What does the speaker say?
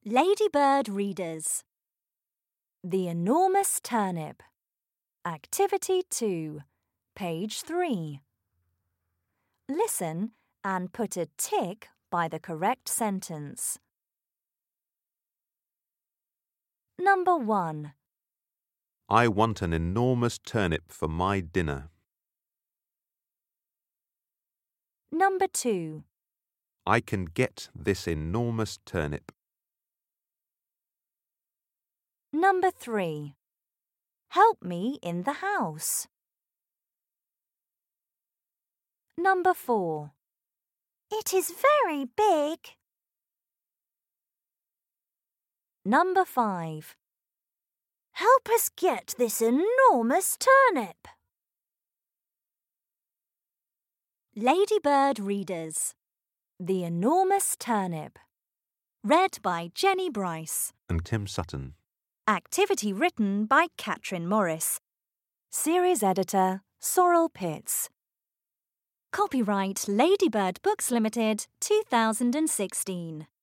Ladybird Readers. The Enormous Turnip. Activity 2, page 3. Listen and put a tick by the correct sentence. Number 1. I want an enormous turnip for my dinner. Number 2. I can get this enormous turnip. Number 3. Help me in the house. Number 4. It is very big. Number 5. Help us get this enormous turnip. Ladybird Readers. The Enormous Turnip. Read by Jenny Bryce And Tim Sutton. Activity written by Catherine Morris. Series editor Sorrel Pitts. Copyright Ladybird Books Limited 2016.